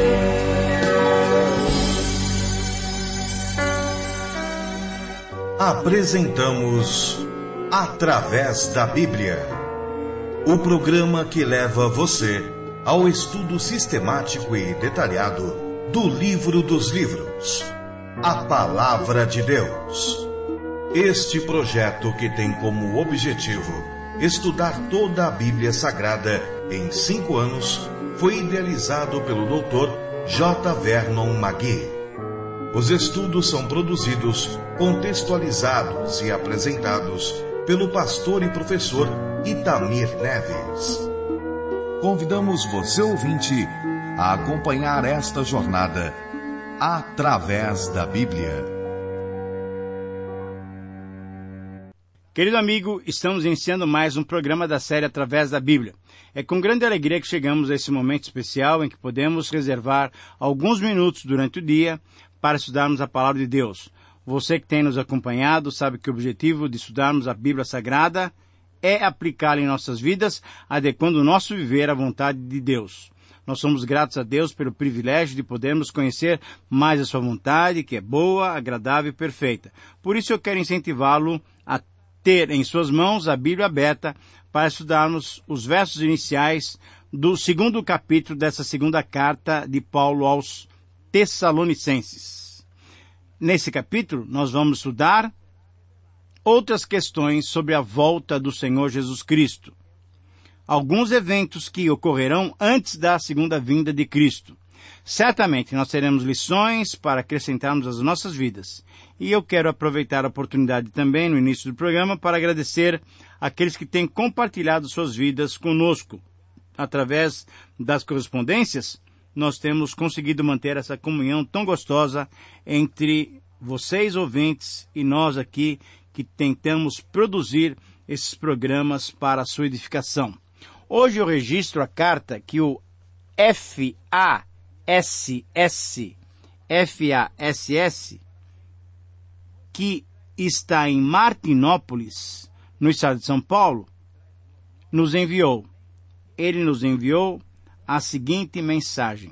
Apresentamos Através da Bíblia, o programa que leva você ao estudo sistemático e detalhado do Livro dos Livros, a Palavra de Deus. Este projeto, que tem como objetivo estudar toda a Bíblia Sagrada em 5 anos, foi idealizado pelo Dr. J. Vernon McGee. Os estudos são produzidos, contextualizados e apresentados pelo pastor e professor Itamir Neves. Convidamos você, ouvinte, a acompanhar esta jornada através da Bíblia. Querido amigo, estamos iniciando mais um programa da série Através da Bíblia. É com grande alegria que chegamos a esse momento especial em que podemos reservar alguns minutos durante o dia para estudarmos a Palavra de Deus. Você que tem nos acompanhado sabe que o objetivo de estudarmos a Bíblia Sagrada é aplicá-la em nossas vidas, adequando o nosso viver à vontade de Deus. Nós somos gratos a Deus pelo privilégio de podermos conhecer mais a sua vontade, que é boa, agradável e perfeita. Por isso eu quero incentivá-lo a ter em suas mãos a Bíblia aberta para estudarmos os versos iniciais do 2º capítulo dessa 2ª carta de Paulo aos Tessalonicenses. Nesse capítulo, nós vamos estudar outras questões sobre a volta do Senhor Jesus Cristo. Alguns eventos que ocorrerão antes da segunda vinda de Cristo. Certamente nós teremos lições para acrescentarmos às nossas vidas. E eu quero aproveitar a oportunidade também, no início do programa, para agradecer àqueles que têm compartilhado suas vidas conosco. Através das correspondências, nós temos conseguido manter essa comunhão tão gostosa entre vocês, ouvintes, e nós aqui, que tentamos produzir esses programas para a sua edificação. Hoje eu registro a carta que o FASS, que está em Martinópolis, no estado de São Paulo, nos enviou. Ele nos enviou a seguinte mensagem.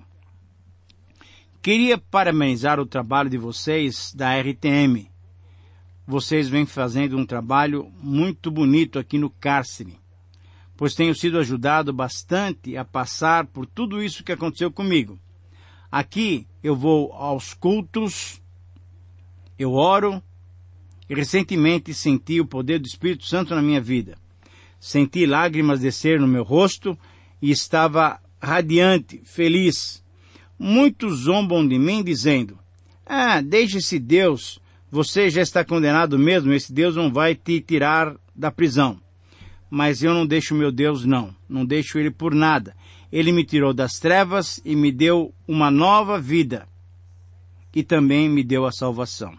Queria parabenizar o trabalho de vocês da RTM. Vocês vêm fazendo um trabalho muito bonito aqui no cárcere, pois tenho sido ajudado bastante a passar por tudo isso que aconteceu comigo. Aqui eu vou aos cultos, eu oro, e recentemente senti o poder do Espírito Santo na minha vida. Senti lágrimas descer no meu rosto e estava radiante, feliz. Muitos zombam de mim dizendo, deixe esse Deus, você já está condenado mesmo, esse Deus não vai te tirar da prisão. Mas eu não deixo meu Deus não deixo Ele por nada. Ele me tirou das trevas e me deu uma nova vida. E também me deu a salvação.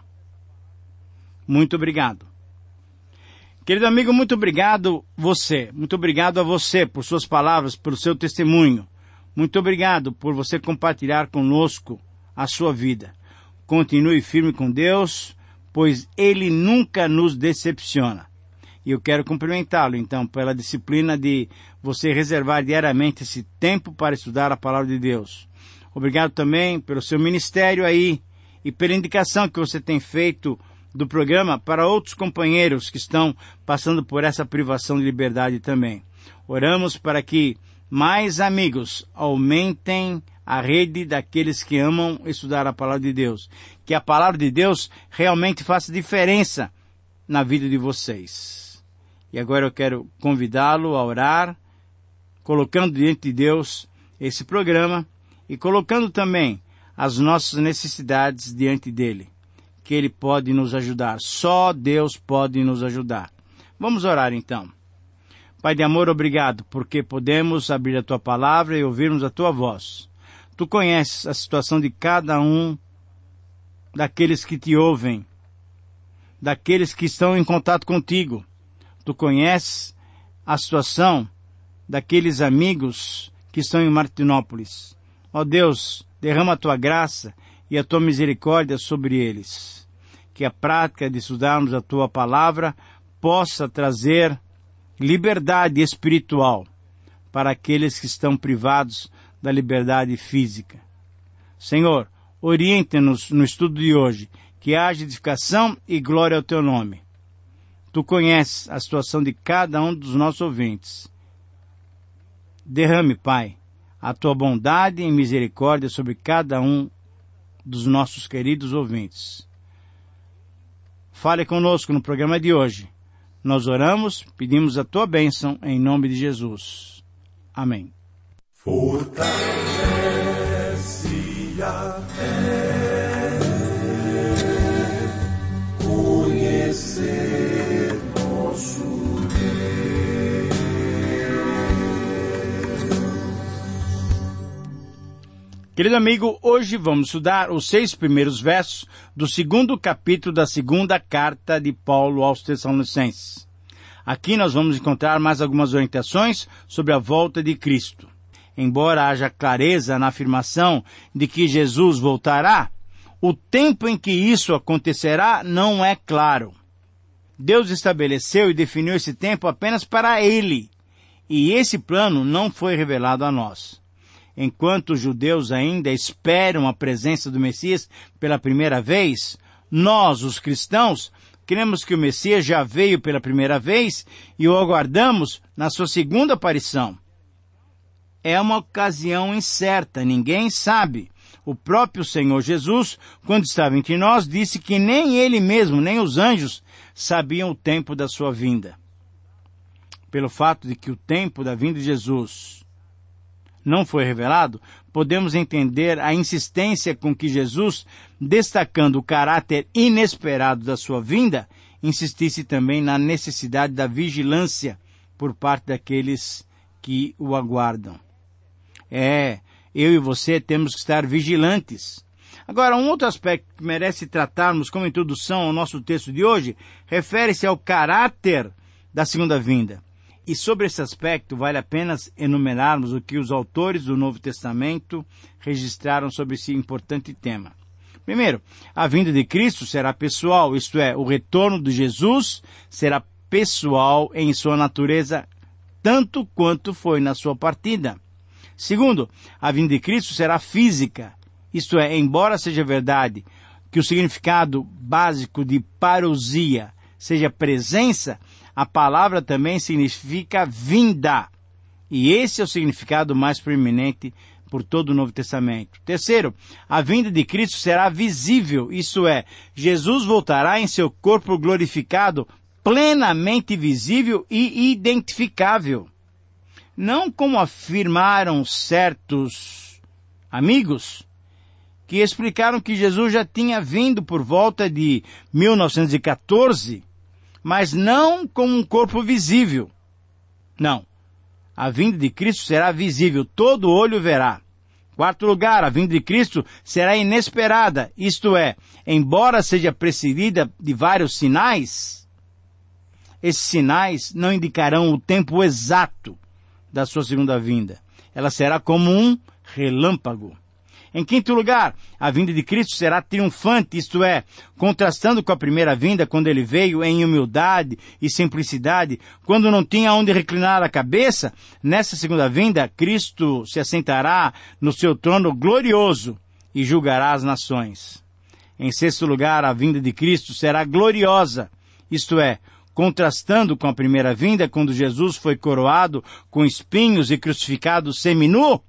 Muito obrigado. Querido amigo, muito obrigado muito obrigado a você por suas palavras, pelo seu testemunho. Muito obrigado por você compartilhar conosco a sua vida. Continue firme com Deus, pois Ele nunca nos decepciona. E eu quero cumprimentá-lo, então, pela disciplina de você reservar diariamente esse tempo para estudar a Palavra de Deus. Obrigado também pelo seu ministério aí e pela indicação que você tem feito do programa para outros companheiros que estão passando por essa privação de liberdade também. Oramos para que mais amigos aumentem a rede daqueles que amam estudar a Palavra de Deus. Que a Palavra de Deus realmente faça diferença na vida de vocês. E agora eu quero convidá-lo a orar, colocando diante de Deus esse programa e colocando também as nossas necessidades diante dele. Que Ele pode nos ajudar. Só Deus pode nos ajudar. Vamos orar então. Pai de amor, obrigado, porque podemos abrir a Tua Palavra e ouvirmos a Tua voz. Tu conheces a situação de cada um daqueles que te ouvem, daqueles que estão em contato contigo. Tu conheces a situação daqueles amigos que estão em Martinópolis. Ó Deus, derrama a Tua graça e a Tua misericórdia sobre eles. Que a prática de estudarmos a Tua Palavra possa trazer liberdade espiritual para aqueles que estão privados da liberdade física. Senhor, orienta-nos no estudo de hoje, que haja edificação e glória ao Teu nome. Tu conheces a situação de cada um dos nossos ouvintes. Derrame, Pai, a Tua bondade e misericórdia sobre cada um dos nossos queridos ouvintes. Fale conosco no programa de hoje. Nós oramos, pedimos a Tua bênção em nome de Jesus. Amém. Fortalece a fé, conhecer nosso Deus. Querido amigo, hoje vamos estudar os 6 primeiros versos do 2º capítulo da 2ª carta de Paulo aos Tessalonicenses. Aqui nós vamos encontrar mais algumas orientações sobre a volta de Cristo. Embora haja clareza na afirmação de que Jesus voltará, o tempo em que isso acontecerá não é claro. Deus estabeleceu e definiu esse tempo apenas para Ele, e esse plano não foi revelado a nós. Enquanto os judeus ainda esperam a presença do Messias pela primeira vez, nós, os cristãos, cremos que o Messias já veio pela primeira vez e o aguardamos na sua segunda aparição. É uma ocasião incerta, ninguém sabe. O próprio Senhor Jesus, quando estava entre nós, disse que nem Ele mesmo, nem os anjos, sabiam o tempo da sua vinda. Pelo fato de que o tempo da vinda de Jesus não foi revelado, podemos entender a insistência com que Jesus, destacando o caráter inesperado da sua vinda, insistisse também na necessidade da vigilância por parte daqueles que o aguardam. Eu e você temos que estar vigilantes. Agora, um outro aspecto que merece tratarmos como introdução ao nosso texto de hoje, refere-se ao caráter da segunda vinda. E sobre esse aspecto, vale a pena enumerarmos o que os autores do Novo Testamento registraram sobre esse importante tema. Primeiro, a vinda de Cristo será pessoal, isto é, o retorno de Jesus será pessoal em sua natureza, tanto quanto foi na sua partida. Segundo, a vinda de Cristo será física, isto é, embora seja verdade que o significado básico de parousia seja presença, a palavra também significa vinda. E esse é o significado mais proeminente por todo o Novo Testamento. Terceiro, a vinda de Cristo será visível, isto é, Jesus voltará em seu corpo glorificado, plenamente visível e identificável. Não como afirmaram certos amigos, que explicaram que Jesus já tinha vindo por volta de 1914, mas não como um corpo visível. Não. A vinda de Cristo será visível, todo olho verá. Quarto lugar, a vinda de Cristo será inesperada, isto é, embora seja precedida de vários sinais, esses sinais não indicarão o tempo exato da sua segunda vinda. Ela será como um relâmpago. Em quinto lugar, a vinda de Cristo será triunfante, isto é, contrastando com a primeira vinda, quando ele veio em humildade e simplicidade, quando não tinha onde reclinar a cabeça. Nessa segunda vinda, Cristo se assentará no seu trono glorioso e julgará as nações. Em sexto lugar, a vinda de Cristo será gloriosa, isto é, contrastando com a primeira vinda, quando Jesus foi coroado com espinhos e crucificado seminu.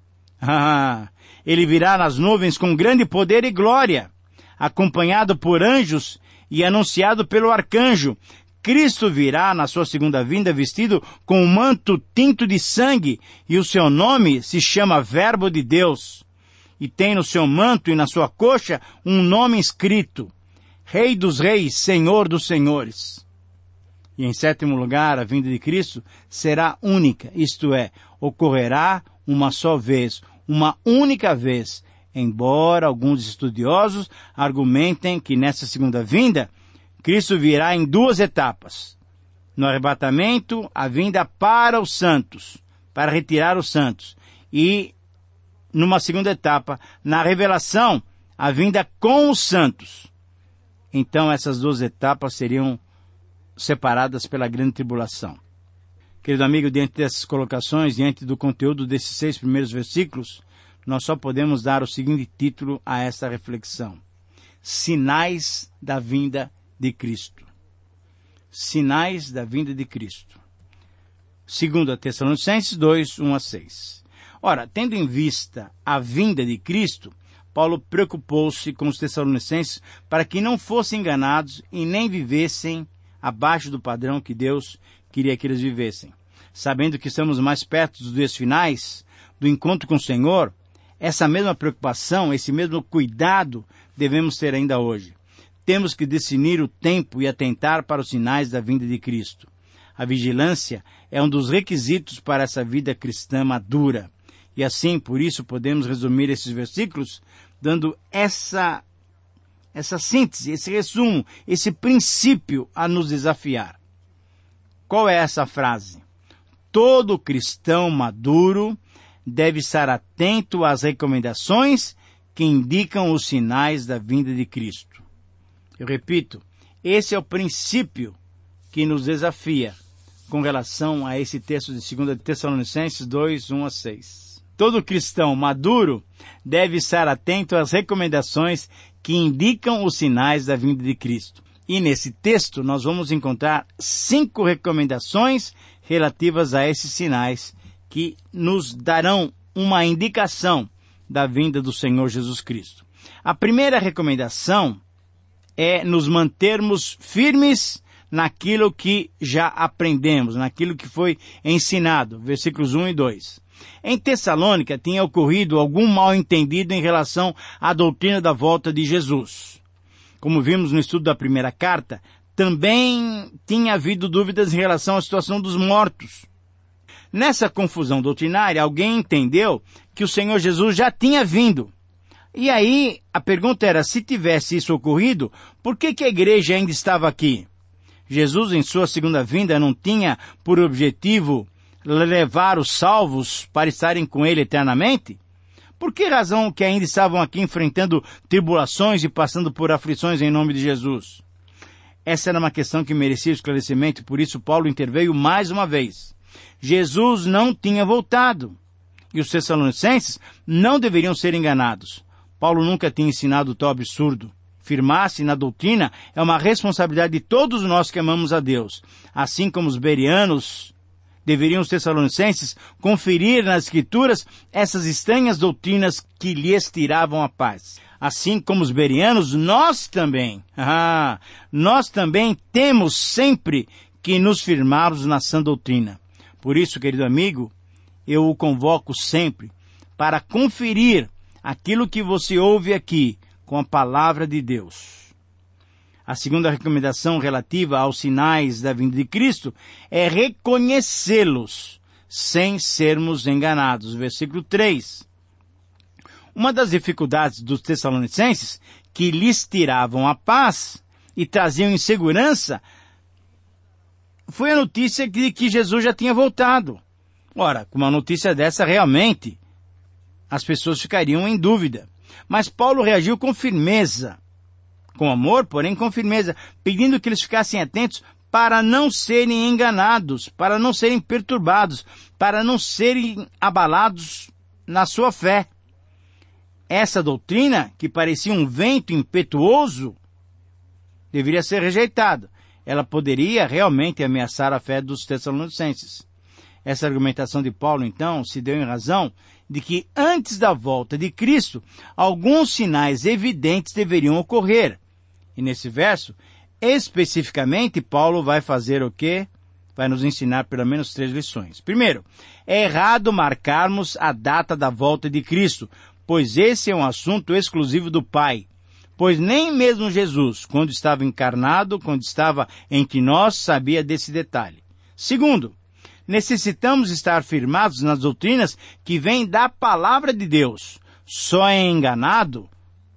Ele virá nas nuvens com grande poder e glória, acompanhado por anjos e anunciado pelo arcanjo. Cristo virá na sua segunda vinda vestido com um manto tinto de sangue, e o seu nome se chama Verbo de Deus. E tem no seu manto e na sua coxa um nome escrito: Rei dos Reis, Senhor dos Senhores. E em sétimo lugar, a vinda de Cristo será única, isto é, ocorrerá uma só vez, uma única vez, embora alguns estudiosos argumentem que nessa segunda vinda, Cristo virá em 2 etapas. No arrebatamento, a vinda para os santos, para retirar os santos. E, numa segunda etapa, na revelação, a vinda com os santos. Então, essas 2 etapas seriam separadas pela grande tribulação. Querido amigo, diante dessas colocações, diante do conteúdo desses 6 primeiros versículos, nós só podemos dar o seguinte título a esta reflexão: Sinais da vinda de Cristo. Sinais da vinda de Cristo. 2 Tessalonicenses 2, 1-6. Ora, tendo em vista a vinda de Cristo, Paulo preocupou-se com os tessalonicenses para que não fossem enganados e nem vivessem abaixo do padrão que Deus queria que eles vivessem. Sabendo que estamos mais perto dos dias finais, do encontro com o Senhor, essa mesma preocupação, esse mesmo cuidado devemos ter ainda hoje. Temos que discernir o tempo e atentar para os sinais da vinda de Cristo. A vigilância é um dos requisitos para essa vida cristã madura. E assim, por isso, podemos resumir esses versículos dando essa síntese, esse resumo, esse princípio a nos desafiar. Qual é essa frase? Todo cristão maduro deve estar atento às recomendações que indicam os sinais da vinda de Cristo. Eu repito, esse é o princípio que nos desafia com relação a esse texto de 2 Tessalonicenses 2, 1-6. Todo cristão maduro deve estar atento às recomendações que indicam os sinais da vinda de Cristo. E nesse texto nós vamos encontrar 5 recomendações relativas a esses sinais que nos darão uma indicação da vinda do Senhor Jesus Cristo. A primeira recomendação é nos mantermos firmes naquilo que já aprendemos, naquilo que foi ensinado, versículos 1 e 2. Em Tessalônica tinha ocorrido algum mal-entendido em relação à doutrina da volta de Jesus. Como vimos no estudo da primeira carta, também tinha havido dúvidas em relação à situação dos mortos. Nessa confusão doutrinária, alguém entendeu que o Senhor Jesus já tinha vindo. E aí, a pergunta era, se tivesse isso ocorrido, por que a igreja ainda estava aqui? Jesus, em sua segunda vinda, não tinha por objetivo levar os salvos para estarem com Ele eternamente? Por que razão que ainda estavam aqui enfrentando tribulações e passando por aflições em nome de Jesus? Essa era uma questão que merecia esclarecimento, por isso Paulo interveio mais uma vez. Jesus não tinha voltado, e os tessalonicenses não deveriam ser enganados. Paulo nunca tinha ensinado tal absurdo. Firmar-se na doutrina é uma responsabilidade de todos nós que amamos a Deus. Assim como os bereanos, deveriam os tessalonicenses conferir nas Escrituras essas estranhas doutrinas que lhes tiravam a paz. Assim como os bereanos, nós também temos sempre que nos firmarmos na sã doutrina. Por isso, querido amigo, eu o convoco sempre para conferir aquilo que você ouve aqui com a palavra de Deus. A segunda recomendação relativa aos sinais da vinda de Cristo é reconhecê-los sem sermos enganados. Versículo 3. Uma das dificuldades dos tessalonicenses que lhes tiravam a paz e traziam insegurança foi a notícia de que Jesus já tinha voltado. Ora, com uma notícia dessa, realmente, as pessoas ficariam em dúvida. Mas Paulo reagiu com firmeza, com amor, porém com firmeza, pedindo que eles ficassem atentos para não serem enganados, para não serem perturbados, para não serem abalados na sua fé. Essa doutrina, que parecia um vento impetuoso, deveria ser rejeitada. Ela poderia realmente ameaçar a fé dos tessalonicenses. Essa argumentação de Paulo, então, se deu em razão de que antes da volta de Cristo, alguns sinais evidentes deveriam ocorrer. E nesse verso, especificamente, Paulo vai fazer o quê? Vai nos ensinar pelo menos 3 lições. Primeiro, é errado marcarmos a data da volta de Cristo, pois esse é um assunto exclusivo do Pai. Pois nem mesmo Jesus, quando estava encarnado, quando estava entre nós, sabia desse detalhe. Segundo, necessitamos estar firmados nas doutrinas que vêm da palavra de Deus. Só é enganado,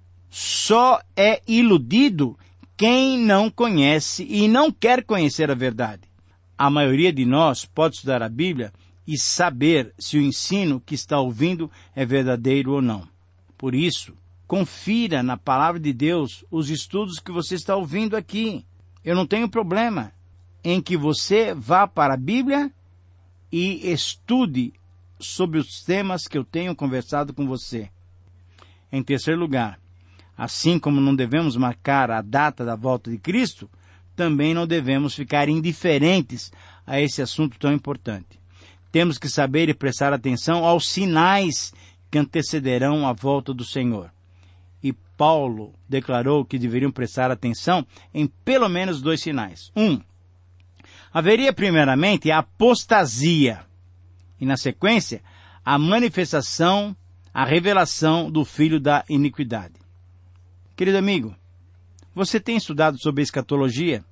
só é iludido quem não conhece e não quer conhecer a verdade. A maioria de nós pode estudar a Bíblia e saber se o ensino que está ouvindo é verdadeiro ou não. Por isso, confira na palavra de Deus os estudos que você está ouvindo aqui. Eu não tenho problema em que você vá para a Bíblia e estude sobre os temas que eu tenho conversado com você. Em terceiro lugar, assim como não devemos marcar a data da volta de Cristo, também não devemos ficar indiferentes a esse assunto tão importante. Temos que saber e prestar atenção aos sinais que antecederão a volta do Senhor. E Paulo declarou que deveriam prestar atenção em pelo menos 2 sinais. 1. Haveria primeiramente a apostasia. E na sequência, a manifestação, a revelação do filho da iniquidade. Querido amigo, você tem estudado sobre escatologia?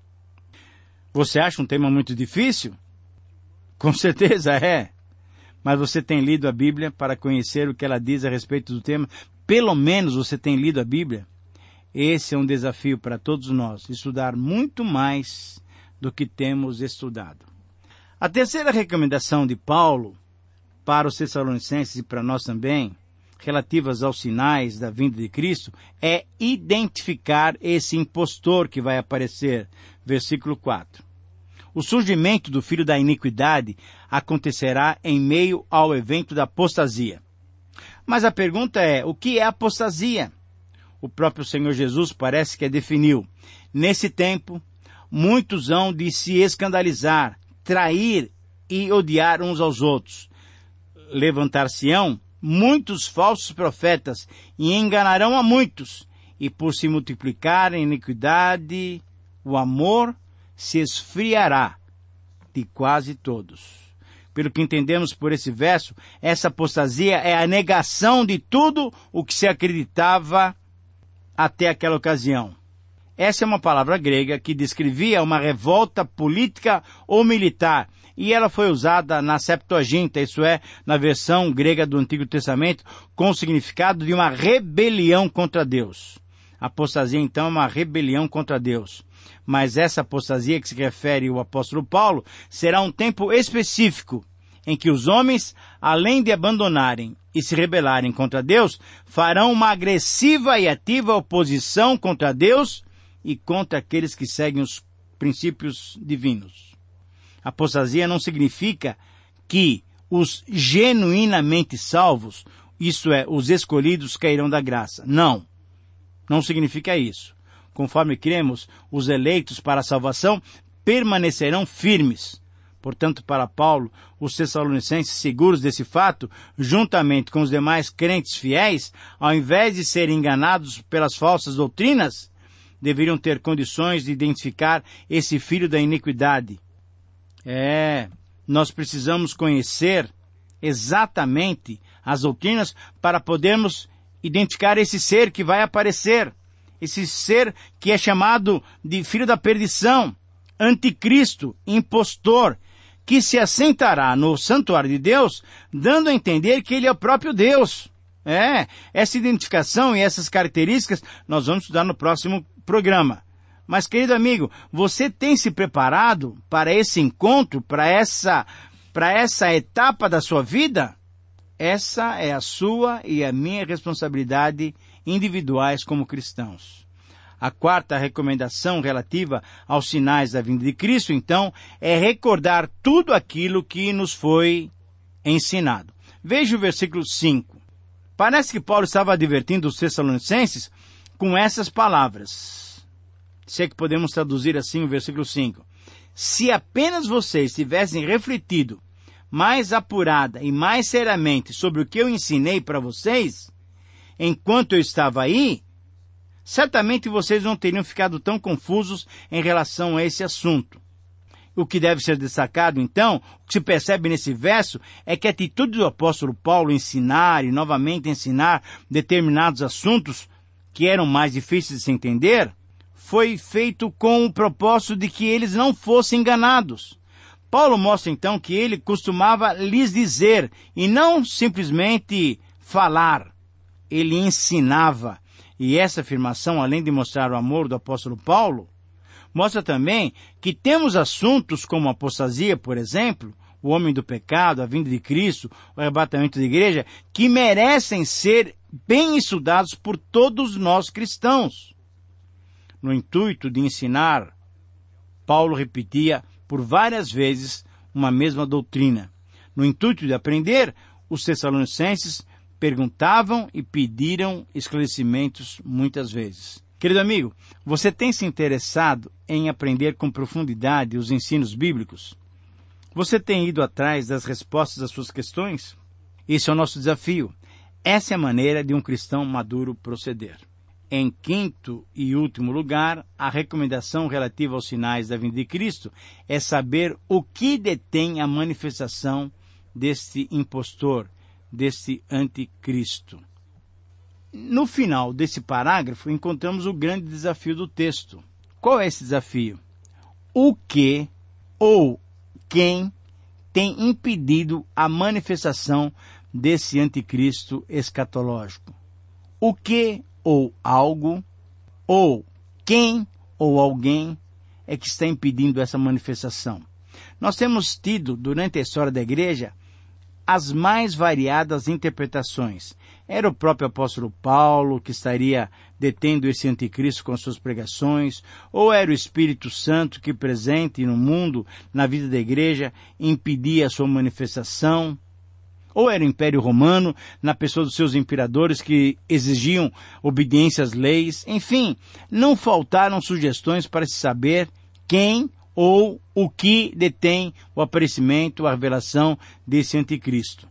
Você acha um tema muito difícil? Com certeza é. Mas você tem lido a Bíblia para conhecer o que ela diz a respeito do tema? Pelo menos você tem lido a Bíblia? Esse é um desafio para todos nós, estudar muito mais do que temos estudado. A terceira recomendação de Paulo para os Tessalonicenses e para nós também, relativas aos sinais da vinda de Cristo, é identificar esse impostor que vai aparecer. Versículo 4. O surgimento do filho da iniquidade acontecerá em meio ao evento da apostasia. Mas a pergunta é, o que é apostasia? O próprio Senhor Jesus parece que a definiu. Nesse tempo, muitos hão de se escandalizar, trair e odiar uns aos outros. Levantar-se-ão muitos falsos profetas e enganarão a muitos. E por se multiplicar a iniquidade, o amor se esfriará de quase todos. Pelo que entendemos por esse verso, essa apostasia é a negação de tudo o que se acreditava até aquela ocasião. Essa é uma palavra grega que descrevia uma revolta política ou militar, e ela foi usada na Septuaginta, isso é, na versão grega do Antigo Testamento, com o significado de uma rebelião contra Deus. A apostasia, então, é uma rebelião contra Deus. Mas essa apostasia que se refere ao apóstolo Paulo será um tempo específico em que os homens, além de abandonarem e se rebelarem contra Deus, farão uma agressiva e ativa oposição contra Deus e contra aqueles que seguem os princípios divinos. Apostasia não significa que os genuinamente salvos, isto é, os escolhidos, cairão da graça. Não. Não significa isso. Conforme cremos, os eleitos para a salvação permanecerão firmes. Portanto, para Paulo, os Tessalonicenses, seguros desse fato, juntamente com os demais crentes fiéis, ao invés de serem enganados pelas falsas doutrinas, deveriam ter condições de identificar esse filho da iniquidade. Nós precisamos conhecer exatamente as doutrinas para podermos identificar esse ser que vai aparecer. Esse ser que é chamado de filho da perdição, anticristo, impostor, que se assentará no santuário de Deus, dando a entender que ele é o próprio Deus. Essa identificação e essas características nós vamos estudar no próximo programa. Mas, querido amigo, você tem se preparado para esse encontro, para essa etapa da sua vida? Essa é a sua e a minha responsabilidade individuais como cristãos. A quarta recomendação relativa aos sinais da vinda de Cristo, então, é recordar tudo aquilo que nos foi ensinado. Veja o versículo 5. Parece que Paulo estava advertindo os Tessalonicenses com essas palavras. Se é que podemos traduzir assim o versículo 5. Se apenas vocês tivessem refletido mais apurada e mais seriamente sobre o que eu ensinei para vocês, enquanto eu estava aí, certamente vocês não teriam ficado tão confusos em relação a esse assunto. O que deve ser destacado, então, o que se percebe nesse verso, é que a atitude do apóstolo Paulo ensinar e novamente ensinar determinados assuntos que eram mais difíceis de se entender, foi feito com o propósito de que eles não fossem enganados. Paulo mostra então que ele costumava lhes dizer, e não simplesmente falar. Ele ensinava. E essa afirmação, além de mostrar o amor do apóstolo Paulo, mostra também que temos assuntos como a apostasia, por exemplo, o homem do pecado, a vinda de Cristo, o arrebatamento da igreja, que merecem ser bem estudados por todos nós cristãos. No intuito de ensinar, Paulo repetia por várias vezes uma mesma doutrina. No intuito de aprender, Os tessalonicenses perguntavam e pediram esclarecimentos muitas vezes. Querido amigo, você tem se interessado em aprender com profundidade os ensinos bíblicos? Você tem ido atrás das respostas às suas questões? Esse é o nosso desafio. Essa é a maneira de um cristão maduro proceder. Em quinto e último lugar, a recomendação relativa aos sinais da vinda de Cristo é saber o que detém a manifestação deste impostor, deste anticristo. No final desse parágrafo, encontramos o grande desafio do texto. Qual é esse desafio? O que ou quem tem impedido a manifestação desse anticristo escatológico? O que ou algo, ou quem ou alguém é que está impedindo essa manifestação? Nós temos tido, durante a história da igreja, as mais variadas interpretações. Era o próprio apóstolo Paulo que estaria detendo esse anticristo com suas pregações, ou era o Espírito Santo que, presente no mundo, na vida da igreja, impedia a sua manifestação, ou era o Império Romano, na pessoa dos seus imperadores que exigiam obediência às leis. Enfim, não faltaram sugestões para se saber quem ou o que detém o aparecimento, a revelação desse anticristo.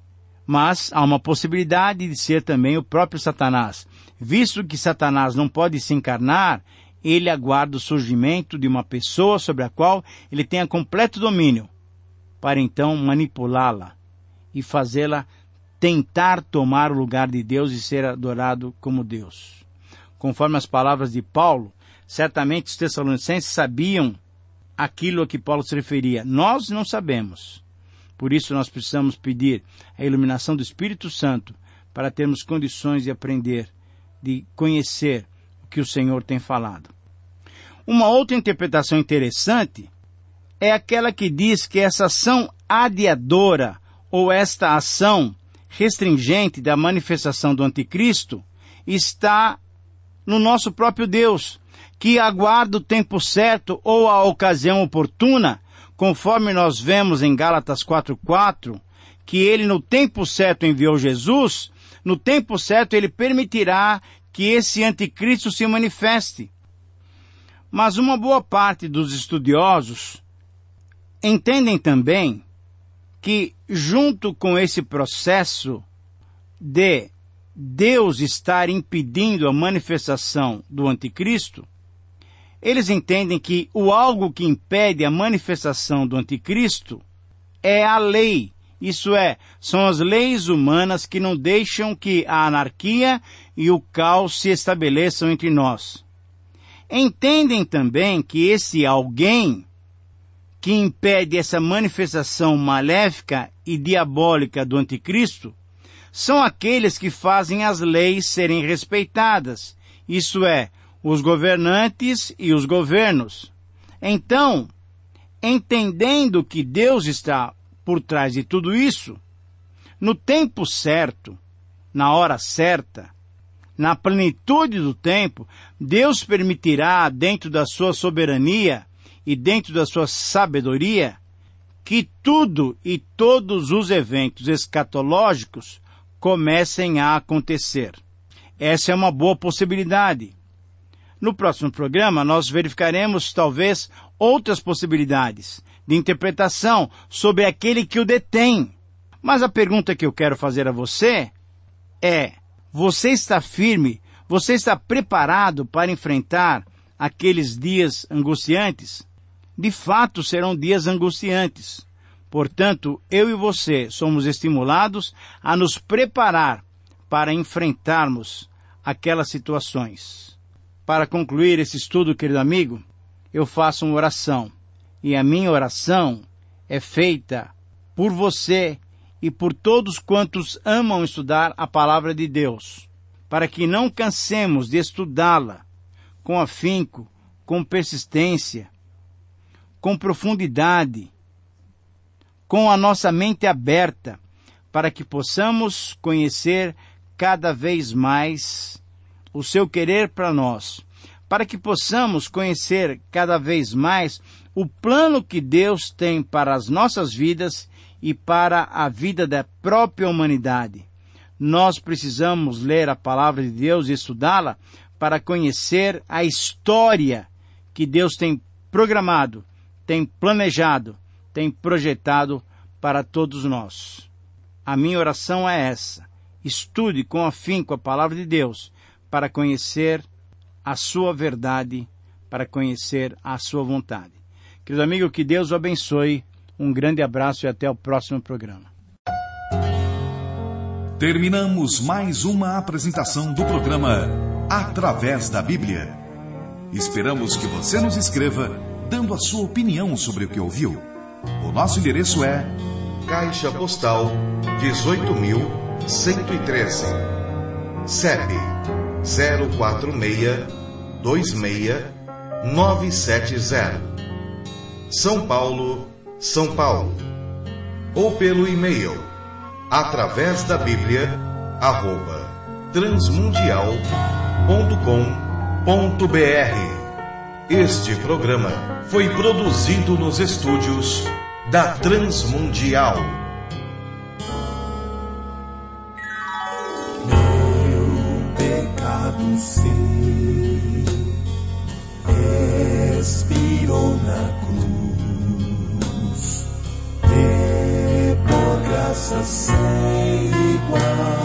Mas há uma possibilidade de ser também o próprio Satanás. Visto que Satanás não pode se encarnar, ele aguarda o surgimento de uma pessoa sobre a qual ele tenha completo domínio, para então manipulá-la e fazê-la tentar tomar o lugar de Deus e ser adorado como Deus. Conforme as palavras de Paulo, certamente os tessalonicenses sabiam aquilo a que Paulo se referia. Nós não sabemos. Por isso nós precisamos pedir a iluminação do Espírito Santo para termos condições de aprender, de conhecer o que o Senhor tem falado. Uma outra interpretação interessante é aquela que diz que essa ação adiadora ou esta ação restringente da manifestação do anticristo está no nosso próprio Deus, que aguarda o tempo certo ou a ocasião oportuna, conforme nós vemos em Gálatas 4:4, que ele no tempo certo enviou Jesus, no tempo certo ele permitirá que esse anticristo se manifeste. Mas uma boa parte dos estudiosos entendem também que, junto com esse processo de Deus estar impedindo a manifestação do anticristo, eles entendem que o algo que impede a manifestação do anticristo é a lei. Isso é, são as leis humanas que não deixam que a anarquia e o caos se estabeleçam entre nós. Entendem também que esse alguém que impede essa manifestação maléfica e diabólica do anticristo são aqueles que fazem as leis serem respeitadas, isso é, os governantes e os governos. Então, entendendo que Deus está por trás de tudo isso, no tempo certo, na hora certa, na plenitude do tempo, Deus permitirá, dentro da sua soberania e dentro da sua sabedoria, que tudo e todos os eventos escatológicos comecem a acontecer. Essa é uma boa possibilidade. No próximo programa, nós verificaremos, talvez, outras possibilidades de interpretação sobre aquele que o detém. Mas a pergunta que eu quero fazer a você é: você está firme? Você está preparado para enfrentar aqueles dias angustiantes? De fato, serão dias angustiantes. Portanto, eu e você somos estimulados a nos preparar para enfrentarmos aquelas situações. Para concluir esse estudo, querido amigo, eu faço uma oração. E a minha oração é feita por você e por todos quantos amam estudar a palavra de Deus, para que não cansemos de estudá-la com afinco, com persistência, com profundidade, com a nossa mente aberta, para que possamos conhecer cada vez mais o seu querer para nós, para que possamos conhecer cada vez mais o plano que Deus tem para as nossas vidas e para a vida da própria humanidade. Nós precisamos ler a palavra de Deus e estudá-la para conhecer a história que Deus tem programado, tem planejado, tem projetado para todos nós. A minha oração é essa: estude com afinco a palavra de Deus para conhecer a sua verdade, para conhecer a sua vontade. Querido amigo, que Deus o abençoe. Um grande abraço e até o próximo programa. Terminamos mais uma apresentação do programa Através da Bíblia. Esperamos que você nos escreva dando a sua opinião sobre o que ouviu. O nosso endereço é Caixa Postal 18.113, CEP 04626-970, São Paulo, São Paulo. Ou pelo e-mail através da Bíblia @transmundial.com.br. Este programa foi produzido nos estúdios da Transmundial. Meu pecado sim expirou na cruz, e por graça sem igual